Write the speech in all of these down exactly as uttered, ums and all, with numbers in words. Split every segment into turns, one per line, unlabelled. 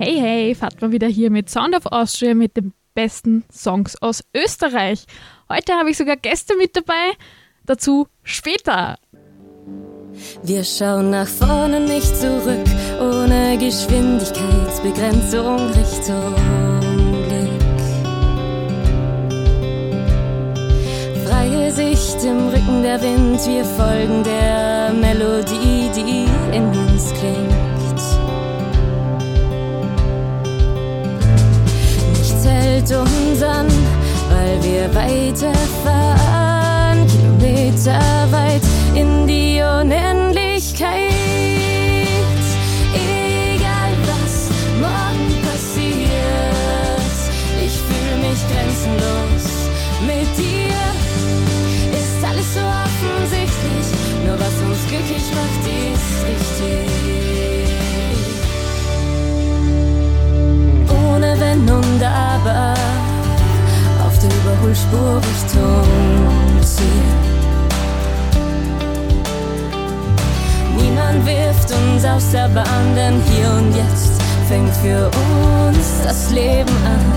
Hey, hey, Fatma wieder hier mit Sound of Austria mit den besten Songs aus Österreich. Heute habe ich sogar Gäste mit dabei, dazu später.
Wir schauen nach vorne, nicht zurück, ohne Geschwindigkeitsbegrenzung Richtung Glück. Freie Sicht im Rücken der Wind, wir folgen der Melodie, die in uns klingt. Nichts hält uns an, weil wir weiterfahren, kilometerweit in die Unendlichkeit. Egal was morgen passiert, ich fühle mich grenzenlos mit dir. Ist alles so offensichtlich, nur was uns glücklich macht, ist richtig. Ohne Wenn und Aber, auf der Überholspur Richtung Ziel. Niemand wirft uns aus der Bahn, denn hier und jetzt fängt für uns das Leben an.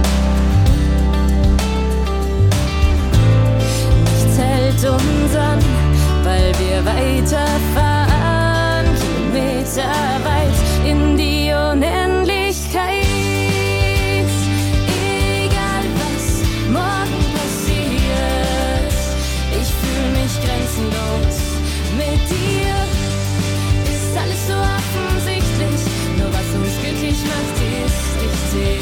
Nichts hält uns an, weil wir weiterfahren, kilometerweit in die Unendlichkeit. Egal was morgen passiert, ich fühle mich grenzenlos mit dir. Alles so offensichtlich, nur was uns glücklich macht, ist richtig.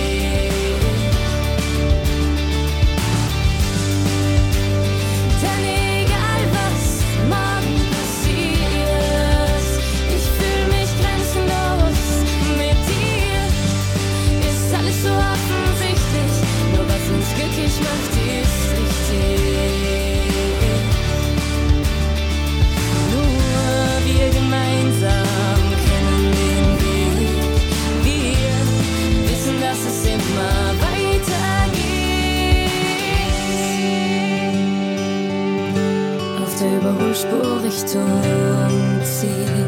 Denn egal was morgen passiert, ich fühle mich grenzenlos mit dir. Ist alles so offensichtlich, nur was uns glücklich macht, ist richtig. Gemeinsam kennen den Weg, wir wissen, dass es immer weitergeht. Auf der Überholspur Richtung Ziel.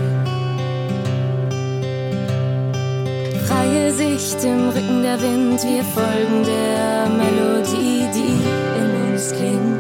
Freie Sicht im Rücken der Wind, wir folgen der Melodie, die in uns klingt.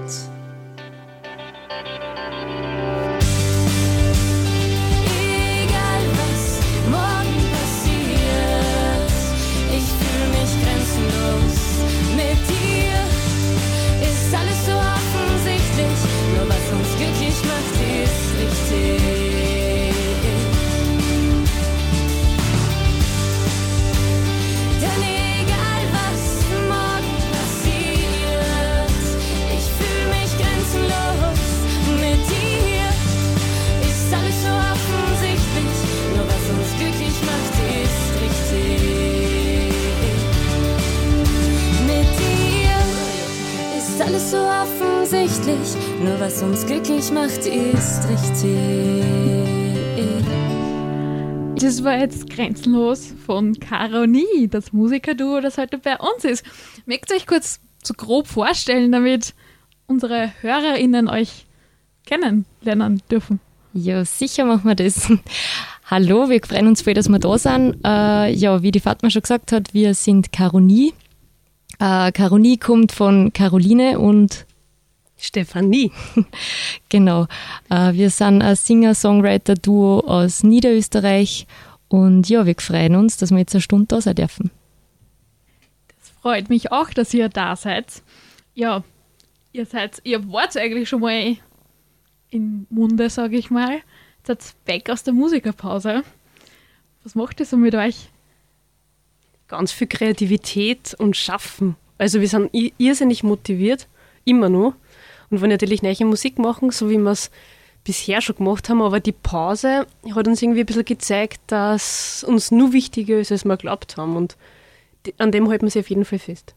Nur was uns glücklich macht, ist richtig.
Das war jetzt Grenzenlos von Karoni, das Musikerduo, das heute bei uns ist. Mögt ihr euch kurz so grob vorstellen, damit unsere HörerInnen euch kennenlernen dürfen?
Ja, sicher machen wir das. Hallo, wir freuen uns voll, dass wir da sind. Äh, ja, wie die Fatma schon gesagt hat, wir sind Karoni. Äh, Karoni kommt von Caroline und
Stefanie.
Genau. Äh, wir sind ein Singer-Songwriter-Duo aus Niederösterreich und ja, wir freuen uns, dass wir jetzt eine Stunde da sein dürfen.
Das freut mich auch, dass ihr da seid. Ja, ihr seid, ihr wart eigentlich schon mal im Munde, sage ich mal. Jetzt seid back aus der Musikerpause. Was macht ihr so mit euch?
Ganz viel Kreativität und Schaffen. Also wir sind irrsinnig motiviert, immer noch. Und wollen natürlich neue Musik machen, so wie wir es bisher schon gemacht haben. Aber die Pause hat uns irgendwie ein bisschen gezeigt, dass uns nur wichtiger ist, als wir geglaubt haben. Und an dem halten wir sich auf jeden Fall fest.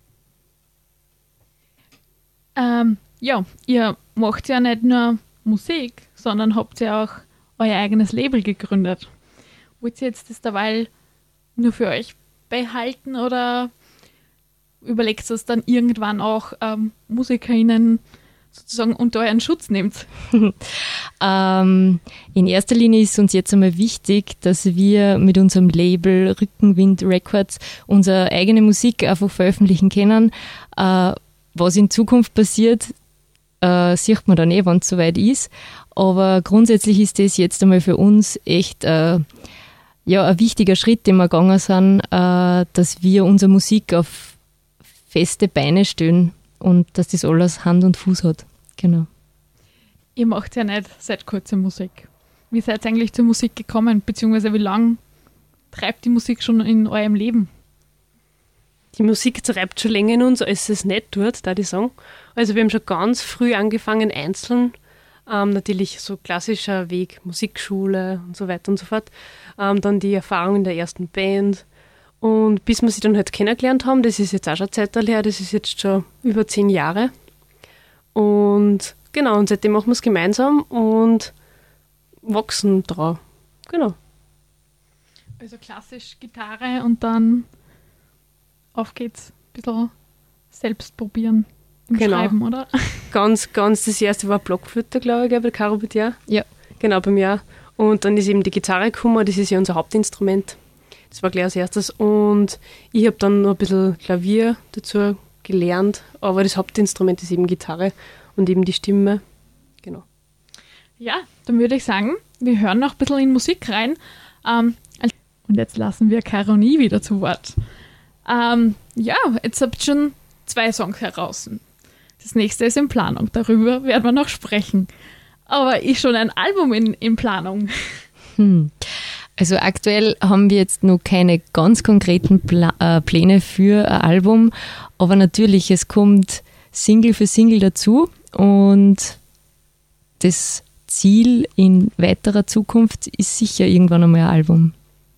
Ähm, ja, ihr macht ja nicht nur Musik, sondern habt ja auch euer eigenes Label gegründet. Wollt ihr jetzt das derweil nur für euch behalten oder überlegt ihr es dann irgendwann auch ähm, MusikerInnen sozusagen unter euren Schutz nehmt?
ähm, in erster Linie ist uns jetzt einmal wichtig, dass wir mit unserem Label Rückenwind Records unsere eigene Musik einfach veröffentlichen können. Äh, was in Zukunft passiert, äh, sieht man dann eh, wenn es soweit ist. Aber grundsätzlich ist das jetzt einmal für uns echt äh, ja, ein wichtiger Schritt, den wir gegangen sind, äh, dass wir unsere Musik auf feste Beine stellen und dass das alles Hand und Fuß hat. Genau.
Ihr macht ja nicht seit kurzem Musik. Wie seid ihr eigentlich zur Musik gekommen? Beziehungsweise wie lange treibt die Musik schon in eurem Leben?
Die Musik treibt schon länger in uns, als es nicht tut, da die sagen. Also wir haben schon ganz früh angefangen, einzeln. Ähm, natürlich so klassischer Weg, Musikschule und so weiter und so fort. Ähm, dann die Erfahrung in der ersten Band. Und bis wir sie dann halt kennengelernt haben, das ist jetzt auch schon Zeit her, das ist jetzt schon über zehn Jahre. Und genau, und seitdem machen wir es gemeinsam und wachsen drauf. Genau.
Also klassisch Gitarre und dann auf geht's, ein bisschen selbst probieren im
Genau.
Schreiben, oder?
Ganz, ganz, das erste war Blockflöte, glaube ich, bei der Caro bei dir.
Ja.
Genau, bei mir. Und dann ist eben die Gitarre gekommen, das ist ja unser Hauptinstrument. Das war gleich als erstes. Und ich habe dann noch ein bisschen Klavier dazu gelernt, aber das Hauptinstrument ist eben Gitarre und eben die Stimme. Genau.
Ja, dann würde ich sagen, wir hören noch ein bisschen in Musik rein. Ähm, und jetzt lassen wir Caronie wieder zu Wort. Ähm, ja, jetzt habt ihr schon zwei Songs heraus. Das nächste ist in Planung. Darüber werden wir noch sprechen. Aber ist schon ein Album in, in Planung?
Hm. Also aktuell haben wir jetzt noch keine ganz konkreten Pla- äh, Pläne für ein Album, aber natürlich, es kommt Single für Single dazu und das Ziel in weiterer Zukunft ist sicher irgendwann einmal ein Album.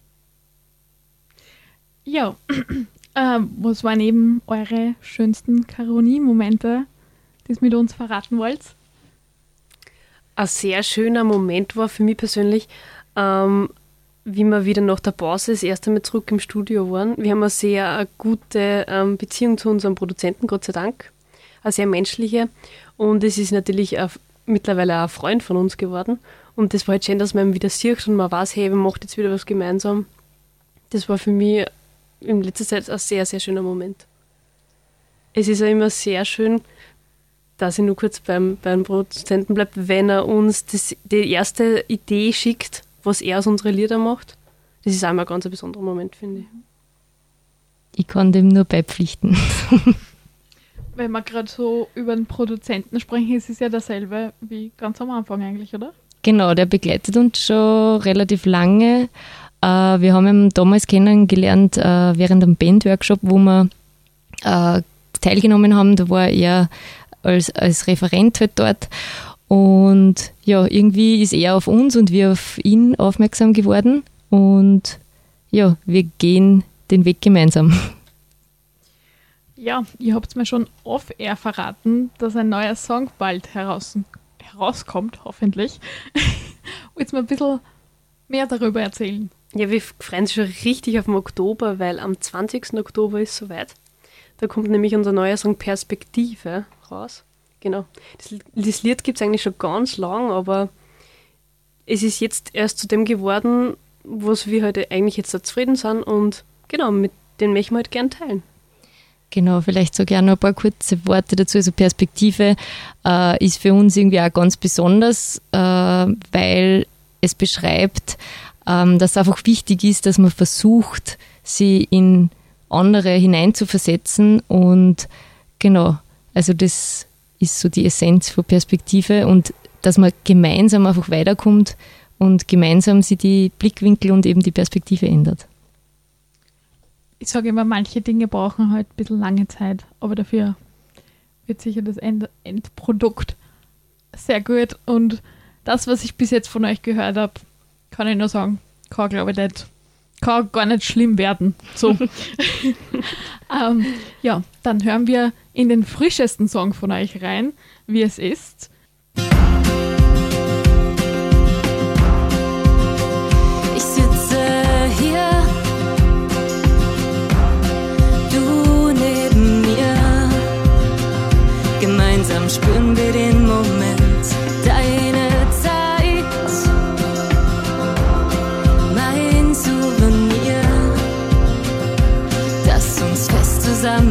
Ja, ähm, was waren eben eure schönsten Caronie-Momente, die ihr mit uns verraten wollt?
Ein sehr schöner Moment war für mich persönlich, ähm, wie wir wieder nach der Pause das erste Mal zurück im Studio waren. Wir haben eine sehr eine gute ähm, Beziehung zu unserem Produzenten, Gott sei Dank. Eine sehr menschliche. Und es ist natürlich ein, mittlerweile auch ein Freund von uns geworden. Und das war halt schön, dass man ihn wieder sieht und man weiß, hey, man macht jetzt wieder was gemeinsam. Das war für mich in letzter Zeit ein sehr, sehr schöner Moment. Es ist ja immer sehr schön, dass ich nur kurz beim, beim Produzenten bleibe, wenn er uns das, die erste Idee schickt, was er aus unseren Liedern macht. Das ist einmal ein ganz besonderer Moment, finde ich.
Ich kann dem nur beipflichten.
Wenn wir gerade so über den Produzenten sprechen, ist es ja dasselbe wie ganz am Anfang eigentlich, oder?
Genau, der begleitet uns schon relativ lange. Äh, wir haben ihn damals kennengelernt äh, während einem Bandworkshop, wo wir äh, teilgenommen haben. Da war er als, als Referent halt dort. Und ja, irgendwie ist er auf uns und wir auf ihn aufmerksam geworden. Und ja, wir gehen den Weg gemeinsam.
Ja, ihr habt mir schon off-air verraten, dass ein neuer Song bald heraus, herauskommt, hoffentlich. Willst du mir ein bisschen mehr darüber erzählen?
Ja, wir freuen uns schon richtig auf den Oktober, weil am zwanzigsten Oktober ist soweit. Da kommt nämlich unser neuer Song Perspektive raus. Genau. Das, das Lied gibt es eigentlich schon ganz lang, aber es ist jetzt erst zu dem geworden, was wir heute eigentlich jetzt da zufrieden sind und genau, mit den möchten wir halt gern teilen.
Genau, vielleicht so gerne noch ein paar kurze Worte dazu. Also Perspektive äh, ist für uns irgendwie auch ganz besonders, äh, weil es beschreibt, ähm, dass es einfach wichtig ist, dass man versucht, sie in andere hineinzuversetzen und genau, also das ist so die Essenz von Perspektive und dass man gemeinsam einfach weiterkommt und gemeinsam sich die Blickwinkel und eben die Perspektive ändert.
Ich sage immer, manche Dinge brauchen halt ein bisschen lange Zeit, aber dafür wird sicher das End- Endprodukt sehr gut. Und das, was ich bis jetzt von euch gehört habe, kann ich nur sagen, kann glaube ich nicht, kann gar nicht schlimm werden. So. ähm, ja, dann hören wir in den frischesten Song von euch rein, wie es ist.
Ich sitze hier, du neben mir. Gemeinsam spüren wir den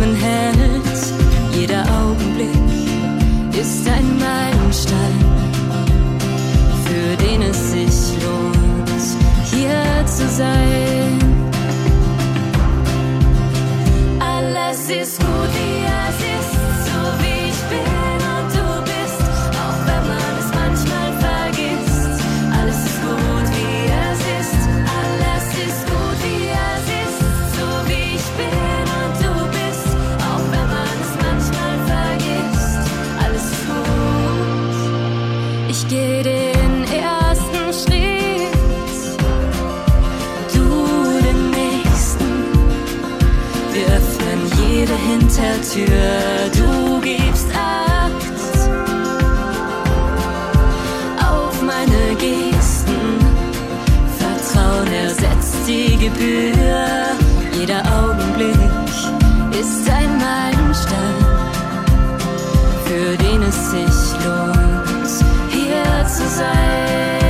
zusammenhält. Jeder Augenblick ist ein Meilenstein, für den es sich lohnt, hier zu sein. Alles ist gut, wie es ist, so wie ich bin und du bist, auch wenn man es manchmal vergisst. Alles ist gut, wie es ist, alles ist gut, wie es ist, so wie ich bin und du bist, auch wenn man es manchmal vergisst. Alles ist gut. Ich gehe den ersten Schritt, du den nächsten. Wir öffnen jede Hintertür, du gibst Acht auf meine Gesten. Vertrauen ersetzt die Gebühr. Jeder Augenblick ist ein Meilenstein, für den es sich lohnt, hier zu sein.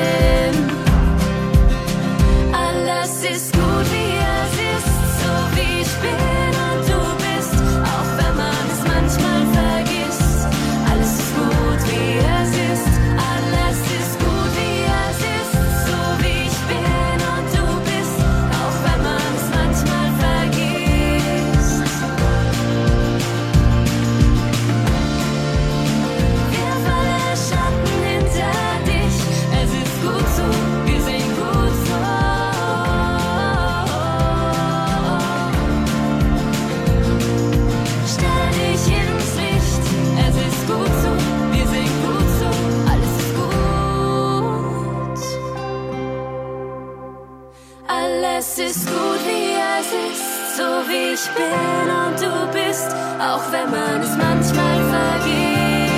Alles ist gut, wie es ist, so wie ich bin und du bist, auch wenn man es manchmal vergisst. Alles ist gut, wie es ist, alles ist gut, wie es ist, so wie ich bin und du bist, auch wenn man es manchmal vergisst. Wirf alle Schatten hinter dich, es ist gut so, wir sind gut so. Stell dich ins Licht, es ist gut so, wir sind gut so, alles ist gut. Alles ist gut, wie es ist, so wie ich bin und du bist, auch wenn man es manchmal vergisst.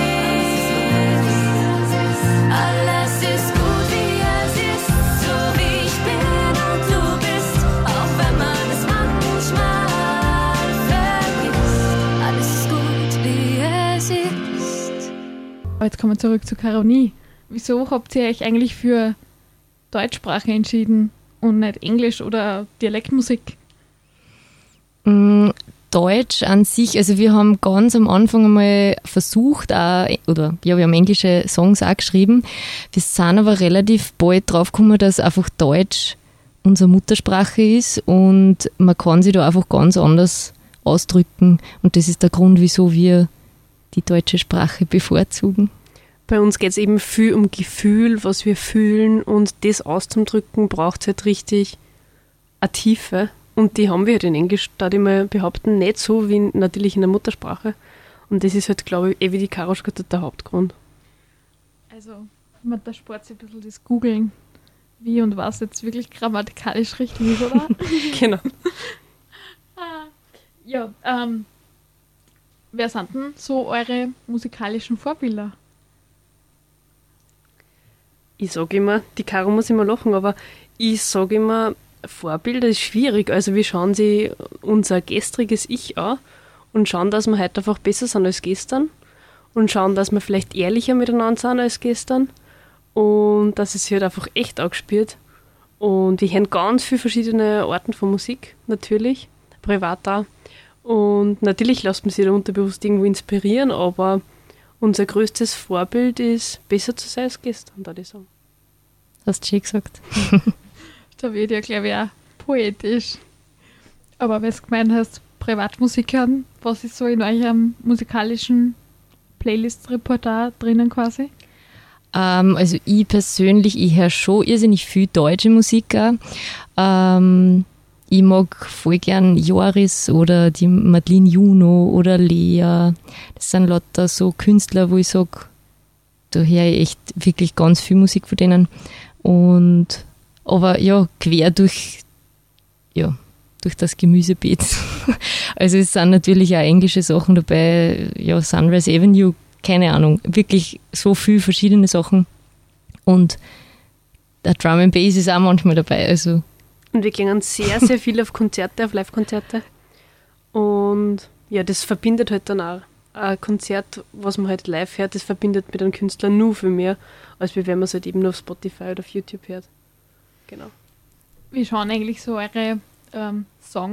Alles ist gut, wie es ist, so wie ich bin und du bist, auch wenn man es manchmal vergisst. Alles ist gut, wie es ist.
Aber jetzt kommen wir zurück zu Caronie. Wieso habt ihr euch eigentlich für Deutschsprache entschieden und nicht Englisch oder Dialektmusik?
Mm, Deutsch an sich, also wir haben ganz am Anfang einmal versucht, auch, oder ja, wir haben englische Songs auch geschrieben. Wir sind aber relativ bald drauf gekommen, dass einfach Deutsch unsere Muttersprache ist und man kann sich da einfach ganz anders ausdrücken. Und das ist der Grund, wieso wir die deutsche Sprache bevorzugen.
Bei uns geht es eben viel um Gefühl, was wir fühlen, und das auszudrücken braucht es halt richtig eine Tiefe. Und die haben wir halt in Englisch, da ich mal behaupten, nicht so wie natürlich in der Muttersprache. Und das ist halt, glaube ich, eh wie die Caro schon gesagt hat, der Hauptgrund.
Also, mit der Sport ein bisschen das Googeln, wie und was jetzt wirklich grammatikalisch richtig ist, oder?
Genau.
Ah, ja, ähm, wer sind denn so eure musikalischen Vorbilder?
Ich sage immer, die Caro muss immer lachen, aber ich sage immer, Vorbilder ist schwierig. Also wir schauen sie unser gestriges Ich an und schauen, dass wir heute einfach besser sind als gestern und schauen, dass wir vielleicht ehrlicher miteinander sind als gestern und dass es sich halt einfach echt angespürt. Und wir hören ganz viele verschiedene Arten von Musik, natürlich, privat auch. Und natürlich lässt man sich da unterbewusst irgendwo inspirieren, aber unser größtes Vorbild ist, besser zu sein als gestern, würde ich sagen.
Hast du schön gesagt.
Da wird ja, glaube ich, auch poetisch. Aber wenn du gemeint hast, Privatmusik hören, was ist so in eurem musikalischen Playlist-Repertoire drinnen quasi?
Ähm, also ich persönlich, ich höre schon irrsinnig viel deutsche Musik auch. Ähm, ich mag voll gern Joris oder die Madeline Juno oder Lea. Das sind lauter so Künstler, wo ich sage, da höre ich echt wirklich ganz viel Musik von denen. Und aber ja, quer durch, ja, durch das Gemüsebeet. Also es sind natürlich auch englische Sachen dabei, ja, Sunrise Avenue, keine Ahnung, wirklich so viel verschiedene Sachen. Und der Drum and Bass ist auch manchmal dabei, also.
Und wir gehen sehr, sehr viel auf Konzerte, auf Live-Konzerte. Und ja, das verbindet halt dann auch. Ein Konzert, was man halt live hört, das verbindet mit einem Künstler nur viel mehr, als wenn man es halt eben nur auf Spotify oder auf YouTube hört. Genau.
Wie schauen eigentlich so eure ähm,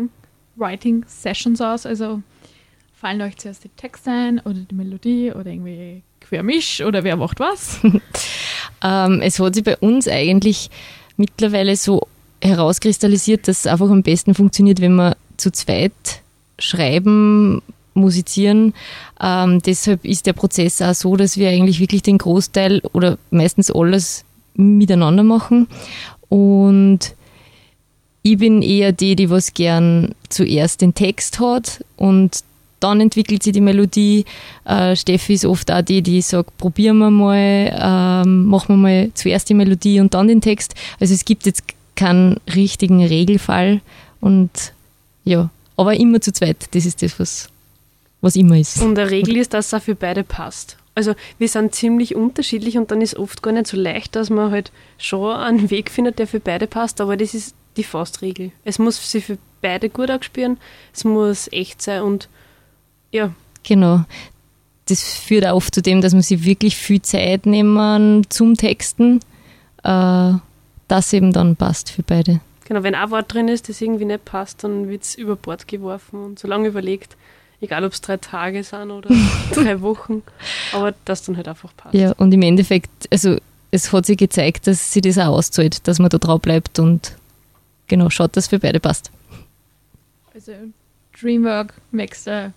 Writing Sessions aus? Also fallen euch zuerst die Texte ein oder die Melodie oder irgendwie Quermisch oder wer macht was?
ähm, es hat sich bei uns eigentlich mittlerweile so herauskristallisiert, dass es einfach am besten funktioniert, wenn wir zu zweit schreiben, musizieren. Ähm, deshalb ist der Prozess auch so, dass wir eigentlich wirklich den Großteil oder meistens alles miteinander machen. Und ich bin eher die, die was gern zuerst den Text hat und dann entwickelt sich die Melodie. Äh, Steffi ist oft auch die, die sagt, probieren wir mal, ähm, machen wir mal zuerst die Melodie und dann den Text. Also es gibt jetzt keinen richtigen Regelfall und ja, aber immer zu zweit, das ist das, was, was immer ist.
Und eine Regel ist, dass es auch für beide passt. Also wir sind ziemlich unterschiedlich und dann ist oft gar nicht so leicht, dass man halt schon einen Weg findet, der für beide passt, aber das ist die Faustregel. Es muss sich für beide gut anspüren, es muss echt sein und ja.
Genau. Das führt auch oft zu dem, dass man sich wirklich viel Zeit nehmen zum Texten, äh, das eben dann passt für beide.
Genau, wenn ein Wort drin ist, das irgendwie nicht passt, dann wird es über Bord geworfen und so lange überlegt, egal ob es drei Tage sind oder drei Wochen, aber das dann halt einfach passt.
Ja, und im Endeffekt, also es hat sich gezeigt, dass sich das auch auszahlt, dass man da drauf bleibt und genau, schaut, dass es für beide passt.
Also Dreamwork makes the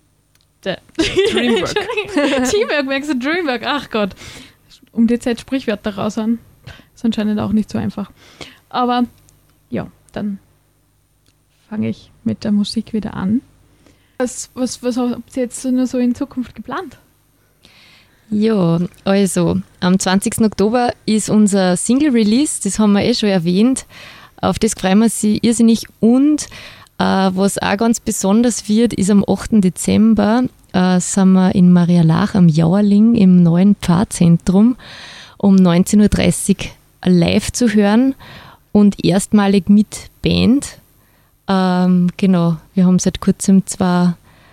Dreamwork.
Teamwork makes the Dreamwork, ach Gott. Um die Zeit Sprichwörter raus an. Ist anscheinend auch nicht so einfach. Aber ja, dann fange ich mit der Musik wieder an. Was, was, was habt ihr jetzt nur so in Zukunft geplant?
Ja, also am zwanzigsten Oktober ist unser Single-Release, das haben wir eh schon erwähnt. Auf das freuen wir uns irrsinnig und äh, was auch ganz besonders wird, ist am achten Dezember äh, sind wir in Marialach am Jauerling im neuen Pfarrzentrum um neunzehn Uhr dreißig live zu hören und erstmalig mit Band. Ähm, genau, wir haben seit kurzem zwei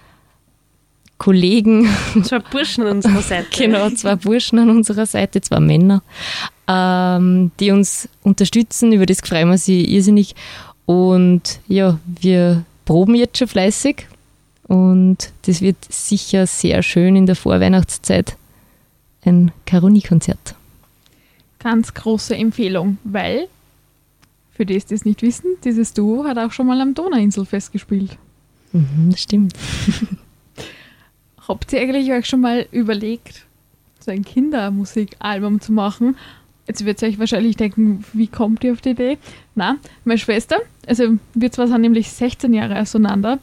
Kollegen.
Zwei Burschen an unserer Seite.
Genau, zwei Burschen an unserer Seite, zwei Männer, ähm, die uns unterstützen. Über das freuen wir uns irrsinnig. Und ja, wir proben jetzt schon fleißig und das wird sicher sehr schön in der Vorweihnachtszeit. Ein Caronie-Konzert.
Ganz große Empfehlung, weil, für die, die es nicht wissen, dieses Duo hat auch schon mal am Donauinselfest gespielt.
Mhm, das stimmt.
Habt ihr eigentlich euch schon mal überlegt, so ein Kindermusikalbum zu machen? Jetzt wird ihr euch wahrscheinlich denken, wie kommt ihr auf die Idee? Na, meine Schwester, also wir zwei sind nämlich sechzehn Jahre auseinander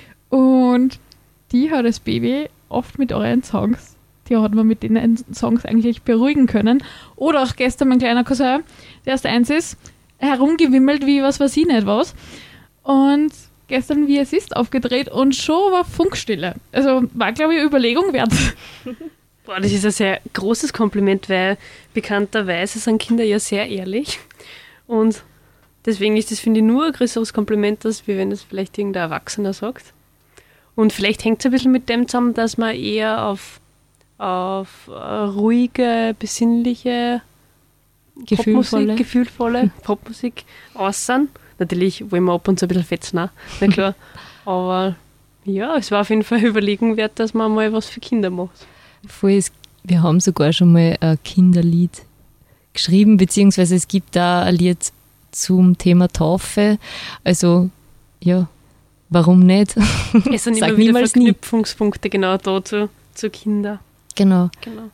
und die hat als Baby oft mit euren Songs, die hat man mit den Songs eigentlich beruhigen können. Oder auch gestern mein kleiner Cousin, der erst eins ist, herumgewimmelt wie was weiß ich nicht was. Und gestern wie es ist aufgedreht und schon war Funkstille. Also war, glaube ich, eine Überlegung wert.
Boah, das ist ein sehr großes Kompliment, weil bekannterweise sind Kinder ja sehr ehrlich. Und deswegen ist das, finde ich, nur ein größeres Kompliment, als wie wenn das vielleicht irgendein Erwachsener sagt. Und vielleicht hängt es ein bisschen mit dem zusammen, dass man eher auf, auf ruhige, besinnliche,
Gefühlvolle.
Popmusik, gefühlvolle Popmusik aus sind. Natürlich wollen wir ab und zu ein bisschen fetzen auch, na klar. Aber ja, es war auf jeden Fall eine Überlegung wert, dass man mal was für Kinder macht.
Voll, wir haben sogar schon mal ein Kinderlied geschrieben, beziehungsweise es gibt da ein Lied zum Thema Taufe. Also, ja, warum nicht?
Es sind
Sag
immer wieder
niemals nie.
Verknüpfungspunkte genau da zu, zu Kindern.
Genau.
Genau.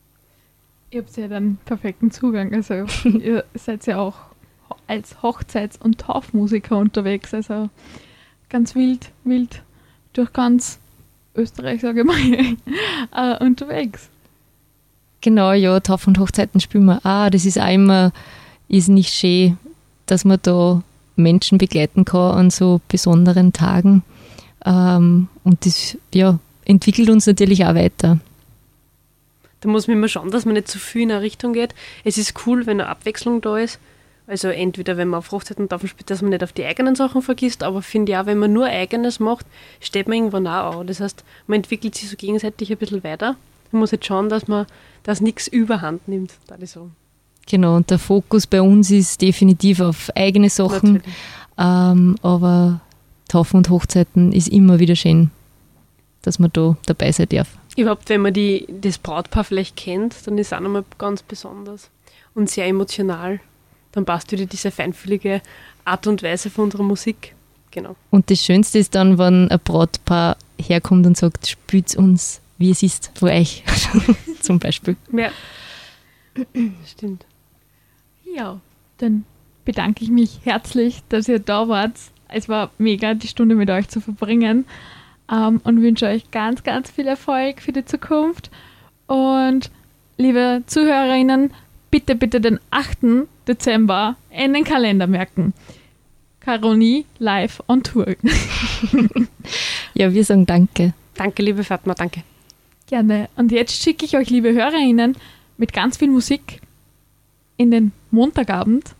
Ihr habt ja dann perfekten Zugang. Also ihr seid ja auch als Hochzeits- und Taufmusiker unterwegs. Also ganz wild, wild durch ganz Österreich, sage ich mal, äh, unterwegs.
Genau, ja, Tauf- und Hochzeiten spielen wir auch. Das ist auch immer, ist nicht schön, dass man da Menschen begleiten kann an so besonderen Tagen. Ähm, und das, ja, entwickelt uns natürlich auch weiter.
Da muss man immer schauen, dass man nicht zu viel in eine Richtung geht. Es ist cool, wenn eine Abwechslung da ist. Also entweder, wenn man auf Hochzeiten und Taufen spielt, dass man nicht auf die eigenen Sachen vergisst, aber finde ich auch, wenn man nur Eigenes macht, steht man irgendwann auch an. Das heißt, man entwickelt sich so gegenseitig ein bisschen weiter. Man muss jetzt schauen, dass man das nichts überhand nimmt. Das ist so.
Genau, und der Fokus bei uns ist definitiv auf eigene Sachen. Ähm, aber Taufen und Hochzeiten ist immer wieder schön, dass man da dabei sein darf.
Überhaupt, wenn man die, das Brautpaar vielleicht kennt, dann ist es auch nochmal ganz besonders und sehr emotional. Dann passt wieder diese feinfühlige Art und Weise von unserer Musik. Genau.
Und das Schönste ist dann, wenn ein Brautpaar herkommt und sagt, spürt uns, wie es ist für euch, zum Beispiel.
Ja, stimmt.
Ja, dann bedanke ich mich herzlich, dass ihr da wart. Es war mega, die Stunde mit euch zu verbringen, ähm, und wünsche euch ganz, ganz viel Erfolg für die Zukunft. Und liebe Zuhörerinnen, bitte, bitte den achten Dezember in den Kalender merken. Caronie live on Tour.
Ja, wir sagen danke.
Danke, liebe Fatma, danke.
Gerne. Und jetzt schicke ich euch, liebe Hörerinnen, mit ganz viel Musik in den Montagabend.